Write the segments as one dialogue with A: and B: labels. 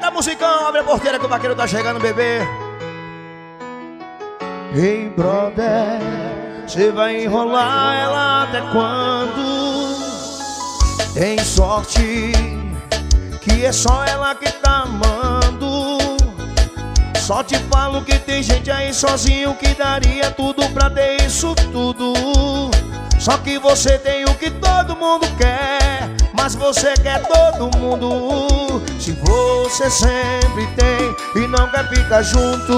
A: Chega, musicão, abre a porteira que o vaqueiro tá chegando, bebê. Ei, brother, você vai enrolar ela até quando? Tem sorte que é só ela que tá amando. Só te falo que tem gente aí sozinho que daria tudo pra ter isso tudo. Só que você tem o que todo mundo quer, mas você quer todo mundo. Se você sempre tem e não quer ficar junto,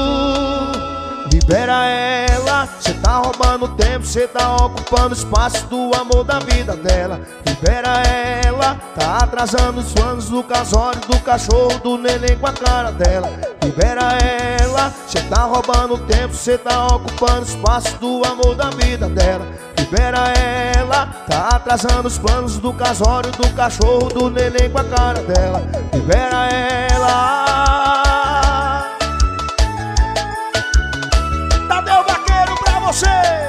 A: libera ela. Cê tá roubando tempo, cê tá ocupando espaço do amor da vida dela. Libera ela, tá atrasando os planos do casório, do cachorro, do neném com a cara dela. Libera ela, cê tá roubando tempo, cê tá ocupando espaço do amor da vida dela. Libera ela, tá atrasando os planos do casório, do cachorro, do neném com a cara dela. Libera ela. Tadeu Vaqueiro pra você.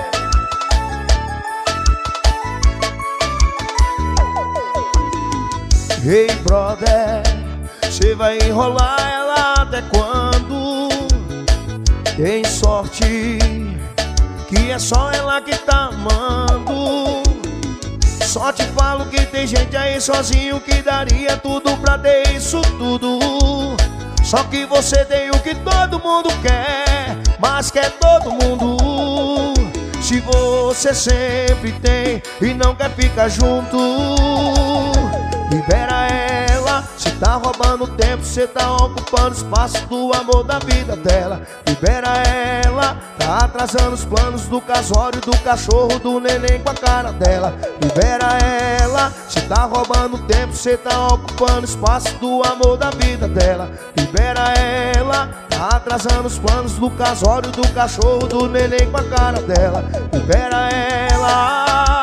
A: Ei, brother, cê vai enrolar ela até quando? Tem sorte que é só ela que tá amando. Só te falo que tem gente aí sozinho que daria tudo pra ter isso tudo. Só que você tem o que todo mundo quer, mas quer todo mundo. Se você sempre tem e não quer ficar junto, libera ela. Cê tá roubando tempo, cê tá ocupando espaço do amor da vida dela. Libera ela, tá atrasando os planos do casório, do cachorro, do neném com a cara dela. Libera ela, cê tá roubando tempo, cê tá ocupando espaço do amor da vida dela. Libera ela, tá atrasando os planos do casório, do cachorro, do neném com a cara dela. Libera ela.